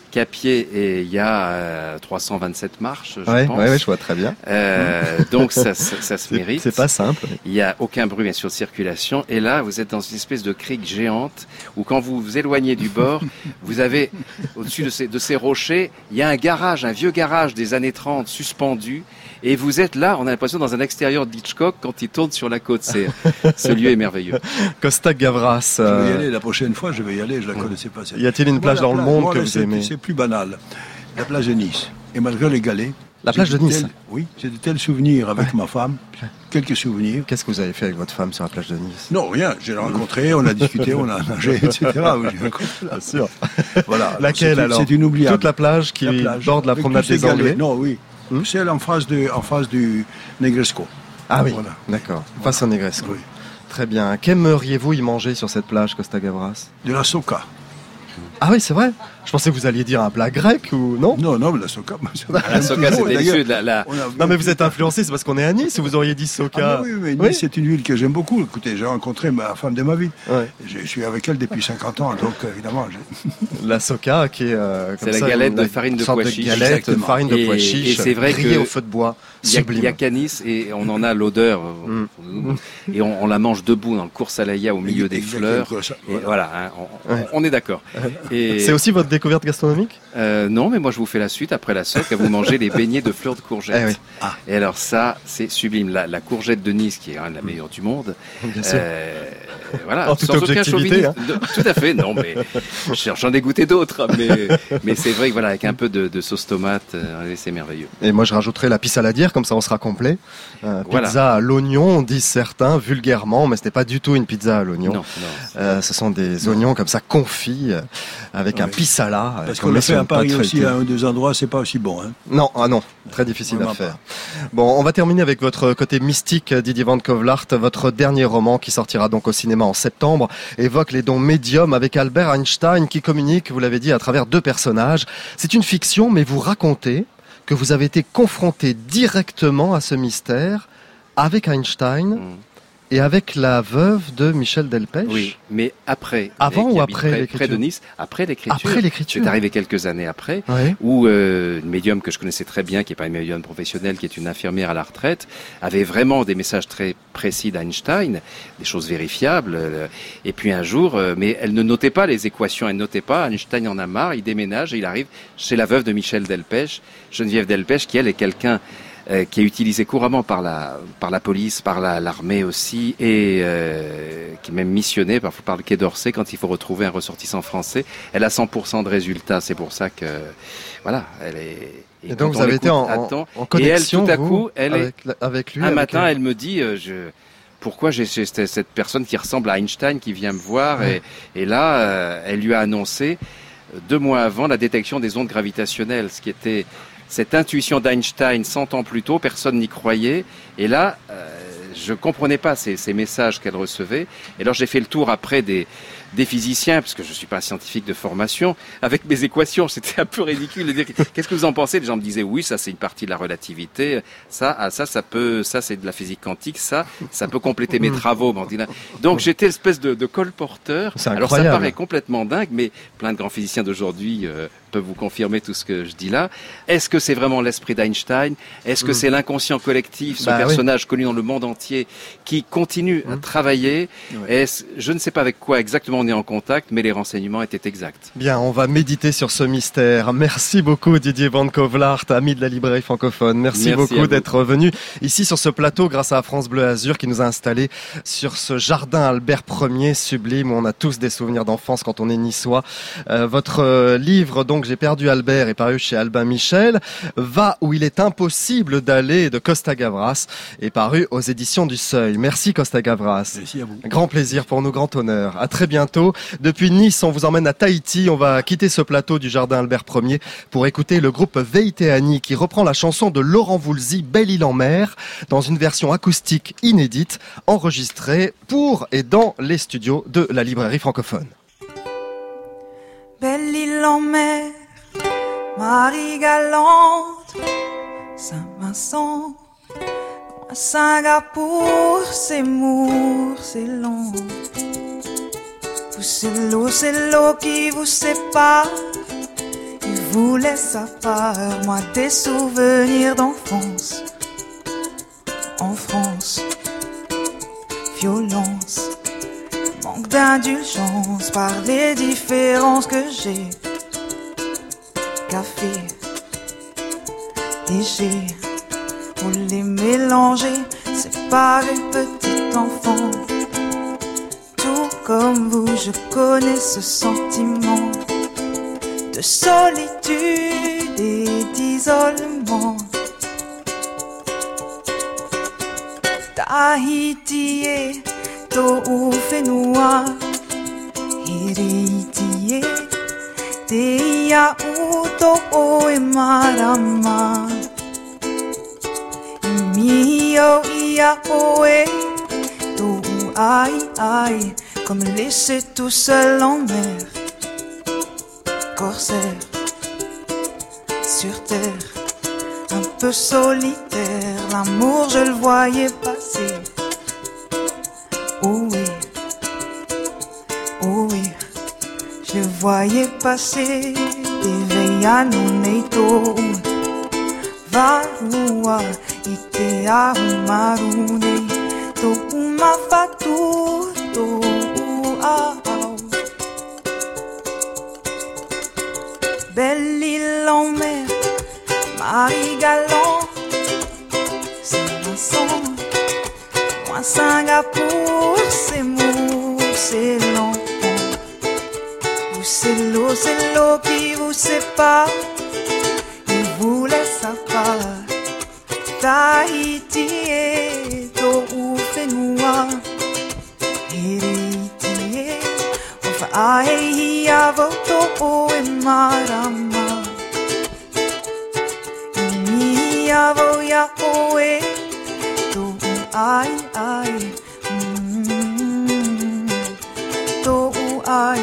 qu'à pied, et il y a 327 marches, je pense. Ouais, je vois très bien. Donc ça se mérite. C'est pas simple. Il n'y a aucun bruit, bien sûr, de circulation. Et là, vous êtes dans une espèce de crique géante où, quand vous vous éloignez du bord, vous avez, au-dessus de ces rochers, il y a un vieux garage des années 30 suspendu. Et vous êtes là, on a l'impression, dans un extérieur d'Hitchcock quand il tourne sur la côte. Ce lieu est merveilleux. Costa Gavras. Je vais y aller la prochaine fois, je la connaissais pas. Y a-t-il une plage dans le monde que vous aimez? C'est plus banal. La plage de Nice. Et malgré les galets. La plage de Nice? Oui, j'ai de tels souvenirs avec ma femme. Quelques souvenirs. Qu'est-ce que vous avez fait avec votre femme sur la plage de Nice? Non, rien. J'ai rencontré, on a discuté, on a nagé, etc. Bien sûr. Voilà. Laquelle alors? C'est inoubliable. Toute la plage qui borde la promenade des Anglais? Non, oui. Celle en face du Negresco. Ah oui, voilà. D'accord. Face au Negresco. Oui. Très bien. Qu'aimeriez-vous y manger sur cette plage, Costa Gavras? De la soca. Ah oui, c'est vrai. Je pensais que vous alliez dire un plat grec ou non? Non, la soca. La soca, c'est délicieux. Non, mais vous êtes influencé, c'est parce qu'on est à Nice, ou vous auriez dit soca? Ah, oui, mais Nice, c'est une ville que j'aime beaucoup. Écoutez, j'ai rencontré ma femme de ma vie. Ouais. Je suis avec elle depuis 50 ans, donc évidemment. La soca, qui est c'est la galette de farine de pois chiche. Galette de farine de pois chiche, et c'est vrai grillée au feu de bois. Il y a qu'à Nice, et on en a l'odeur. Et on la mange debout dans le cours Salaya au milieu des fleurs. Et voilà, on est d'accord. C'est aussi votre découverte gastronomique? Non, mais moi je vous fais la suite. Après la soca, vous mangez les beignets de fleurs de courgette. Et alors ça, c'est sublime. La courgette de Nice, qui est la meilleure du monde. Bien sûr. Voilà, en toute objectivité. Tout à fait. Non, mais j'en ai goûté d'autres. Mais c'est vrai que voilà, avec un peu de sauce tomate, c'est merveilleux. Et moi je rajouterais la pissaladière, comme ça on sera complet. Pizza à l'oignon, disent certains vulgairement, mais ce n'est pas du tout une pizza à l'oignon. Non. Ce sont des oignons comme ça confits avec un pissala. Parce qu'on l'a fait à Paris aussi, à un ou deux endroits, c'est pas aussi bon. Hein. Non, très difficile à faire. Bon, on va terminer avec votre côté mystique, Didier Van Kovlart. Votre dernier roman, qui sortira donc au cinéma en septembre, évoque les dons médiums avec Albert Einstein, qui communique, vous l'avez dit, à travers deux personnages. C'est une fiction, mais vous racontez que vous avez été confronté directement à ce mystère avec Einstein et avec la veuve de Michel Delpech. Oui, mais après. Avant ou après l'écriture? Près de Nice, après l'écriture. Après l'écriture. C'est arrivé quelques années après, où une médium que je connaissais très bien, qui n'est pas une médium professionnelle, qui est une infirmière à la retraite, avait vraiment des messages très précis d'Einstein, des choses vérifiables. Et puis un jour, mais elle ne notait pas les équations, elle ne notait pas. Einstein en a marre, il déménage et il arrive chez la veuve de Michel Delpech, Geneviève Delpech, qui elle est quelqu'un qui est utilisé couramment par la police, par l'armée aussi, et qui est même missionné parfois par le Quai d'Orsay quand il faut retrouver un ressortissant français. Elle a 100% de résultats, c'est pour ça que voilà, elle est. Et donc vous avez été en connexion, et elle, tout à coup, avec lui. Un matin, elle me dit, pourquoi j'ai cette personne qui ressemble à Einstein qui vient me voir, et là, elle lui a annoncé 2 mois avant la détection des ondes gravitationnelles, ce qui était cette intuition d'Einstein 100 ans plus tôt, personne n'y croyait. Et là, je comprenais pas ces messages qu'elle recevait. Et alors j'ai fait le tour après des physiciens, parce que je suis pas scientifique de formation, avec mes équations. C'était un peu ridicule de dire, qu'est-ce que vous en pensez? Les gens me disaient, oui, ça c'est une partie de la relativité. Ça c'est de la physique quantique. Ça peut compléter mes travaux. Donc j'étais espèce de colporteur. Alors ça paraît complètement dingue, mais plein de grands physiciens d'aujourd'hui peuvent vous confirmer tout ce que je dis là. Est-ce que c'est vraiment l'esprit d'Einstein? Est-ce que c'est l'inconscient collectif, ce personnage connu dans le monde entier, qui continue à travailler? Je ne sais pas avec quoi exactement on est en contact, mais les renseignements étaient exacts. Bien, on va méditer sur ce mystère. Merci beaucoup Didier Van Kovlart, ami de la librairie francophone. Merci beaucoup d'être venu ici sur ce plateau grâce à France Bleu Azur qui nous a installés sur ce jardin Albert Ier sublime où on a tous des souvenirs d'enfance quand on est niçois. Votre livre, donc J'ai perdu Albert, est paru chez Albin Michel. Va où il est impossible d'aller de Costa Gavras est paru aux éditions du Seuil. Merci Costa Gavras. Merci à vous. Grand plaisir pour nous, grand honneur. À très bientôt. Depuis Nice, on vous emmène à Tahiti. On va quitter ce plateau du jardin Albert Ier pour écouter le groupe Veiteani qui reprend la chanson de Laurent Voulzy, Belle île en mer, dans une version acoustique inédite enregistrée pour et dans les studios de la librairie francophone. Belle île en mer, Marie galante, Saint-Vincent, Singapour, c'est Mour, c'est long. Vous, c'est l'eau qui vous sépare, et laisse à part, moi, des souvenirs d'enfance. En France, violence, manque d'indulgence par les différences que j'ai. Café, léger, pour les mélanger, séparer petit enfant. Tout comme vous, je connais ce sentiment de solitude et d'isolement. Tahiti e to'u whenua, Hiriti e te ia to'o e marama. Mio ia oe, to'u ai, comme laissé tout seul en mer. Corsaire, sur terre, un peu solitaire, l'amour je le voyais passer. Oh oui, je le voyais passer. Des veiano neito, varua, ite ahumarune, to uma fatu, to au. Belle île en mer, Marie-Galante, Saint-Vincent, moi Singapour, c'est mou, c'est lent. Vous c'est l'eau qui vous sépare, et vous laisse à part. Tahiti et to'u whenua, Hiriti e whaaehi avo to'o e marama. Imi avo ia oe, to'u ai, to'u ai,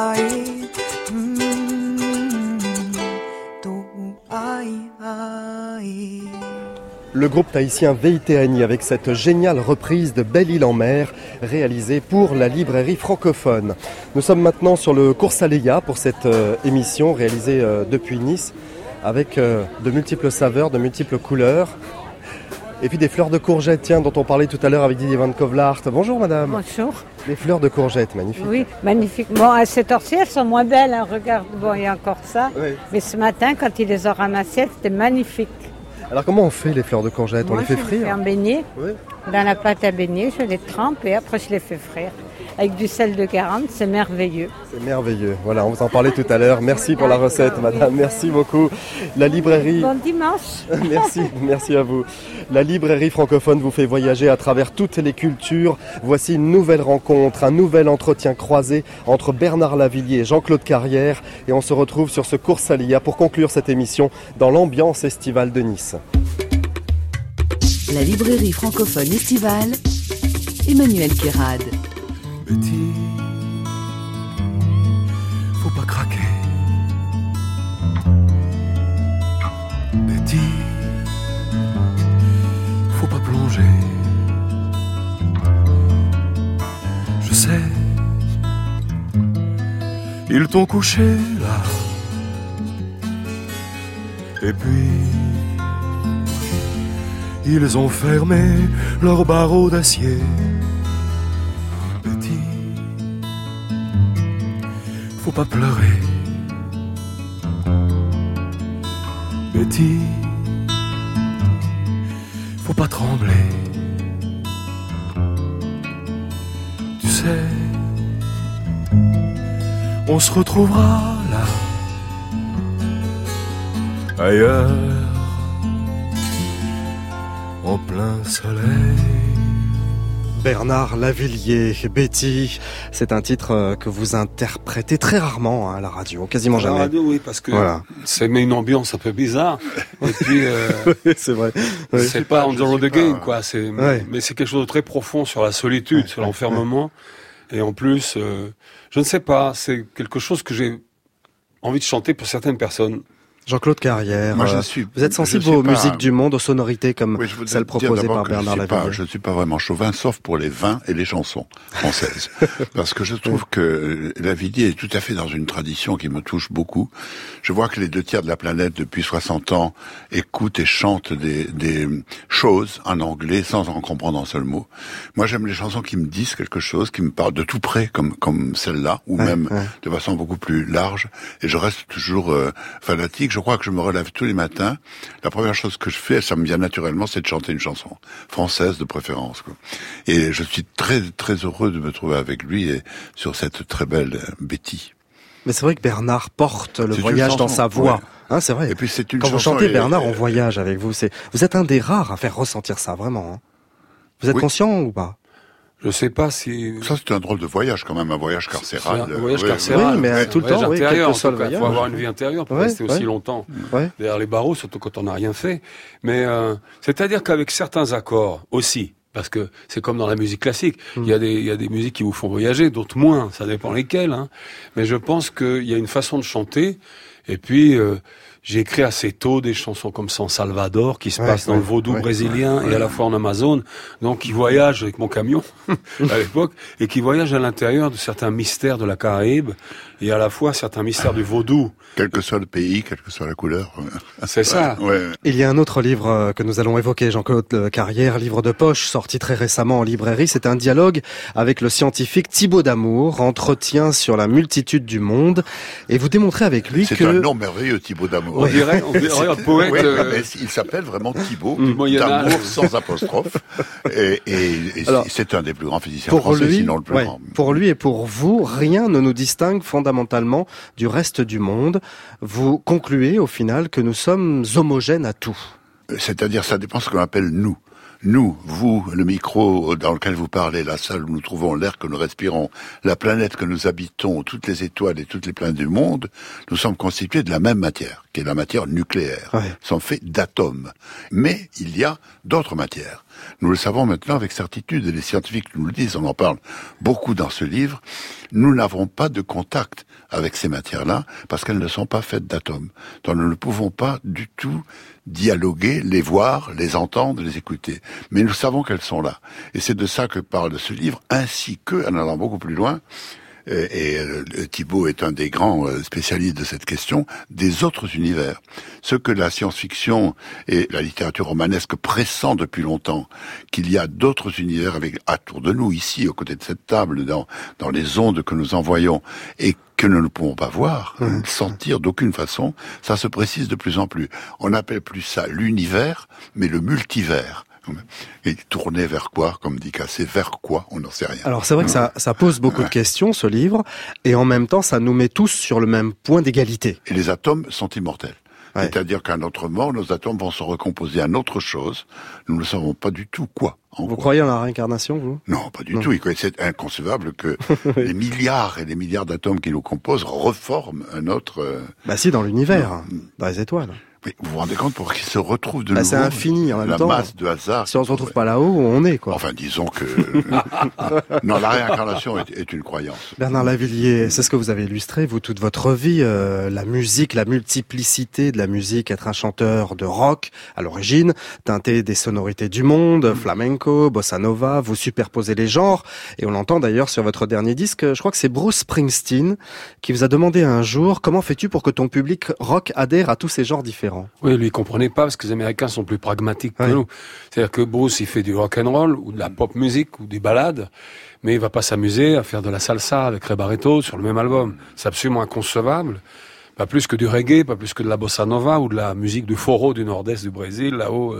to'u ai. Le groupe tahitien Veiteani avec cette géniale reprise de Belle Île en mer réalisée pour la librairie francophone. Nous sommes maintenant sur le Cours Saleya pour cette émission réalisée depuis Nice avec de multiples saveurs, de multiples couleurs. Et puis des fleurs de courgettes, tiens, dont on parlait tout à l'heure avec Didier Van Kovlaert. Bonjour madame. Bonjour. Les fleurs de courgettes, magnifiques. Oui, magnifiques. Bon, à cette heure-ci, elles sont moins belles, hein. Regarde, bon, il y a encore ça. Oui. Mais ce matin, quand ils les ont ramassées, c'était magnifique. Alors comment on fait les fleurs de courgettes? On les fait frire? Je les fais en beignet. Oui. Dans la pâte à beignet, je les trempe et après je les fais frire. Avec du sel de Guérande, c'est merveilleux. C'est merveilleux. Voilà, on vous en parlait tout à l'heure. Merci pour la recette, madame. Merci beaucoup. La librairie... Bon dimanche. Merci à vous. La librairie francophone vous fait voyager à travers toutes les cultures. Voici une nouvelle rencontre, un nouvel entretien croisé entre Bernard Lavillier et Jean-Claude Carrière. Et on se retrouve sur ce Cours Saleya pour conclure cette émission dans l'ambiance estivale de Nice. La librairie francophone estivale, Emmanuel Guérad. Petit, faut pas craquer. Petit, faut pas plonger. Je sais, ils t'ont couché là. Et puis, ils ont fermé leurs barreaux d'acier. Faut pas pleurer, Betty, faut pas trembler. Tu sais, on se retrouvera là, ailleurs, en plein soleil. Bernard Lavillier, Betty, c'est un titre que vous interprétez très rarement à la radio, quasiment jamais. À la radio, oui, parce que ça met une ambiance un peu bizarre. Et puis, oui, c'est vrai. Oui. C'est pas On the Road Again, quoi. Mais c'est quelque chose de très profond sur la solitude, sur l'enfermement. Et en plus, je ne sais pas, c'est quelque chose que j'ai envie de chanter pour certaines personnes. Jean-Claude Carrière, Moi, vous êtes sensible aux musiques du monde, aux sonorités comme celles proposées par Bernard Lavilliers? Je ne suis pas vraiment chauvin, sauf pour les vins et les chansons françaises. Parce que je trouve que Lavilliers est tout à fait dans une tradition qui me touche beaucoup. Je vois que les 2/3 de la planète, depuis 60 ans, écoutent et chantent des choses en anglais sans en comprendre un seul mot. Moi, j'aime les chansons qui me disent quelque chose, qui me parlent de tout près, comme celle-là, ou même de façon beaucoup plus large. Et je reste toujours fanatique. Je crois que je me relève tous les matins. La première chose que je fais, ça me vient naturellement, c'est de chanter une chanson française de préférence, quoi. Et je suis très très heureux de me trouver avec lui et sur cette très belle Betty. Mais c'est vrai que Bernard porte le voyage dans sa voix. Ouais. C'est vrai. Et puis c'est une Quand vous chanson, chantez Bernard, on voyage avec vous. Vous êtes un des rares à faire ressentir ça, vraiment. Vous êtes conscient ou pas? Je sais pas si... Ça, c'est un drôle de voyage, quand même, un voyage carcéral. Un voyage carcéral. Oui, mais tout le temps, quel que soit le voyage. Il faut avoir une vie intérieure pour rester aussi longtemps derrière les barreaux, surtout quand on n'a rien fait. Mais c'est-à-dire qu'avec certains accords aussi, parce que c'est comme dans la musique classique, il y a des musiques qui vous font voyager, d'autres moins, ça dépend lesquelles. Hein. Mais je pense qu'il y a une façon de chanter, et puis... j'ai écrit assez tôt des chansons comme San Salvador, qui se passent dans le vaudou brésilien et à la fois en Amazone, donc qui voyagent avec mon camion à l'époque, et qui voyagent à l'intérieur de certains mystères de la Caraïbe, et à la fois certains mystères du vaudou. Quel que soit le pays, quelle que soit la couleur. C'est ça. Il y a un autre livre que nous allons évoquer, Jean-Claude Carrière, livre de poche, sorti très récemment en librairie. C'est un dialogue avec le scientifique Thibaut Damour, entretien sur la multitude du monde, et vous démontrez avec lui c'est un nom merveilleux, Thibaut Damour. On dirait un poète. Oui, mais il s'appelle vraiment Thibaut Damour sans apostrophe. Et alors, c'est un des plus grands physiciens français, sinon le plus grand. Pour lui et pour vous, rien ne nous distingue fondamentalement du reste du monde. Vous concluez au final que nous sommes homogènes à tout. C'est-à-dire, ça dépend de ce qu'on appelle nous. Nous, vous, le micro dans lequel vous parlez, la salle où nous trouvons l'air que nous respirons, la planète que nous habitons, toutes les étoiles et toutes les planètes du monde, nous sommes constitués de la même matière, qui est la matière nucléaire. Nous sommes faits d'atomes. Mais il y a d'autres matières. Nous le savons maintenant avec certitude, et les scientifiques nous le disent, on en parle beaucoup dans ce livre. Nous n'avons pas de contact avec ces matières-là, parce qu'elles ne sont pas faites d'atomes. Donc nous ne pouvons pas du tout dialoguer, les voir, les entendre, les écouter. Mais nous savons qu'elles sont là. Et c'est de ça que parle ce livre, ainsi que, en allant beaucoup plus loin, et Thibaut est un des grands spécialistes de cette question, des autres univers. Ce que la science-fiction et la littérature romanesque pressentent depuis longtemps, qu'il y a d'autres univers autour de nous, ici, aux côtés de cette table, dans les ondes que nous envoyons, et que nous ne pouvons pas voir, sentir d'aucune façon, ça se précise de plus en plus. On n'appelle plus ça l'univers, mais le multivers. Et tourner vers quoi, comme dit Cassé, vers quoi, on n'en sait rien. Alors c'est vrai que ça pose beaucoup de questions, ce livre, et en même temps ça nous met tous sur le même point d'égalité. Et les atomes sont immortels. C'est-à-dire qu'à notre mort, nos atomes vont se recomposer en autre chose. Nous ne savons pas du tout quoi. Vous croyez en la réincarnation, vous? Non, pas du tout. C'est inconcevable que les milliards et les milliards d'atomes qui nous composent reforment un autre... Bah si, dans l'univers, dans les étoiles. Mais vous vous rendez compte pour qu'ils se retrouvent de nouveau? C'est infini en même temps. La masse de hasard. Si on se retrouve pas là-haut, on est, quoi. Enfin, disons que... non, la réincarnation est une croyance. Bernard Lavilliers, c'est ce que vous avez illustré, vous, toute votre vie, la musique, la multiplicité de la musique, être un chanteur de rock, à l'origine, teinté des sonorités du monde, flamenco, bossa nova, vous superposez les genres, et on l'entend d'ailleurs sur votre dernier disque, je crois que c'est Bruce Springsteen qui vous a demandé un jour, comment fais-tu pour que ton public rock adhère à tous ces genres différents? Oui, lui, il comprenait pas parce que les Américains sont plus pragmatiques que nous. C'est-à-dire que Bruce, il fait du rock and roll ou de la pop music ou des ballades, mais il va pas s'amuser à faire de la salsa avec Ray Barretto sur le même album. C'est absolument inconcevable. Pas plus que du reggae, pas plus que de la bossa nova ou de la musique du forró du nord-est du Brésil, là-haut,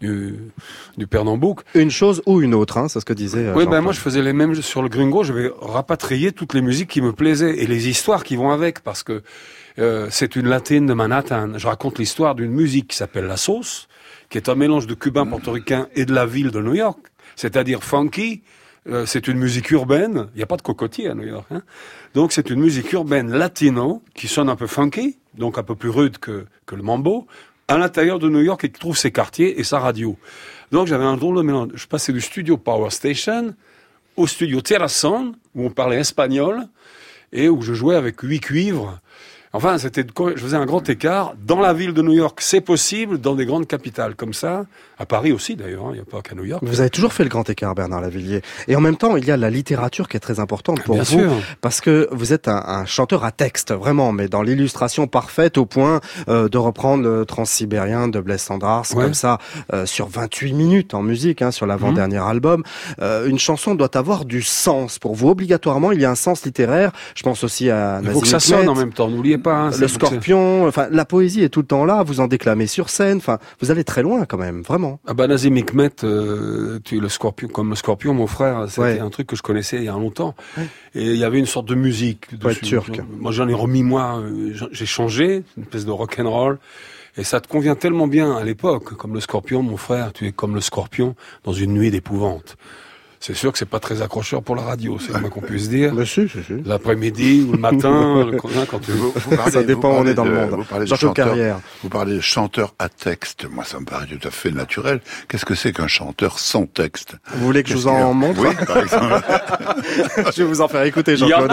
du Pernambouc. Une chose ou une autre, hein, c'est ce que disait oui, moi je faisais les mêmes sur le gringo, je vais rapatrier toutes les musiques qui me plaisaient et les histoires qui vont avec, parce que c'est une latine de Manhattan. Je raconte l'histoire d'une musique qui s'appelle la sauce, qui est un mélange de cubain, portoricain et de la ville de New York, c'est-à-dire funky. C'est une musique urbaine. Il n'y a pas de cocotier à New York. Hein. Donc c'est une musique urbaine latino qui sonne un peu funky, donc un peu plus rude que le mambo, à l'intérieur de New York et qui trouve ses quartiers et sa radio. Donc j'avais un drôle de mélange. Je passais du studio Power Station au studio Terrazón, où on parlait espagnol et où je jouais avec 8 cuivres. Enfin, je faisais un grand écart. Dans la ville de New York, c'est possible, dans des grandes capitales comme ça, à Paris aussi d'ailleurs, il n'y a pas qu'à New York. Vous avez toujours fait le grand écart, Bernard Lavillier. Et en même temps, il y a la littérature qui est très importante pour Bien vous, sûr. parce que vous êtes un chanteur à texte, vraiment, mais dans l'illustration parfaite, au point de reprendre le Transsibérien de Blaise Cendrars, comme ça, sur 28 minutes en musique, sur l'avant-dernier album. Une chanson doit avoir du sens pour vous. Obligatoirement, il y a un sens littéraire. Je pense aussi à Il faut que ça sonne en même temps, n'oubliez pas. Le Scorpion, enfin, la poésie est tout le temps là, vous en déclamez sur scène, enfin, vous allez très loin quand même, vraiment. Ah bah Nazim Hikmet, le Scorpion, comme le Scorpion, mon frère, c'était un truc que je connaissais il y a longtemps. Et il y avait une sorte de musique dessus. Turc. Moi j'en ai remis j'ai changé, une espèce de rock'n'roll. Et ça te convient tellement bien à l'époque, comme le Scorpion, mon frère, tu es comme le Scorpion dans une nuit d'épouvante. C'est sûr que c'est pas très accrocheur pour la radio, c'est le moins qu'on puisse dire. Monsieur. L'après-midi ou le matin, quand tu veux. Ça dépend où on est dans le monde. Vous parlez de chanteur à texte. Moi, ça me paraît tout à fait naturel. Qu'est-ce que c'est qu'un chanteur sans texte? Vous voulez que je vous en montre? Oui, par exemple. Je vais vous en faire écouter, Jean-Claude.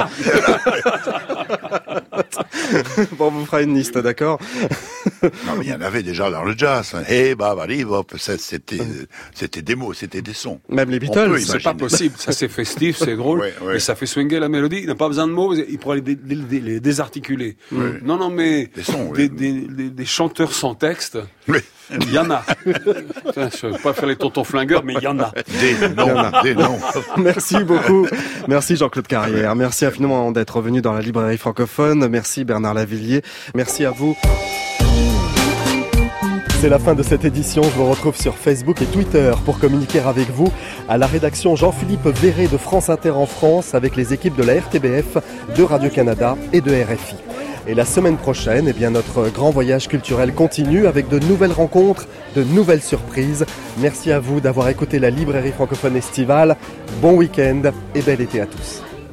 Bon, on vous fera une liste, d'accord? Non, mais il y en avait déjà dans le jazz. C'était des mots, c'était des sons. Même les Beatles. C'est pas possible. Ça, c'est festif, c'est drôle. Mais ça fait swinguer la mélodie. Il n'a pas besoin de mots. Il pourrait les désarticuler. Non, mais des chanteurs sans texte. Il y en a. Je ne veux pas faire les tontons flingueurs, mais il y en a. Des noms. Merci beaucoup. Merci Jean-Claude Carrière. Merci infiniment d'être venu dans la librairie francophone. Merci Bernard Lavillier. Merci à vous. C'est la fin de cette édition. Je vous retrouve sur Facebook et Twitter pour communiquer avec vous. À la rédaction, Jean-Philippe Verret de France Inter en France avec les équipes de la RTBF, de Radio-Canada et de RFI. Et la semaine prochaine, notre grand voyage culturel continue avec de nouvelles rencontres, de nouvelles surprises. Merci à vous d'avoir écouté la librairie francophone estivale. Bon week-end et bel été à tous.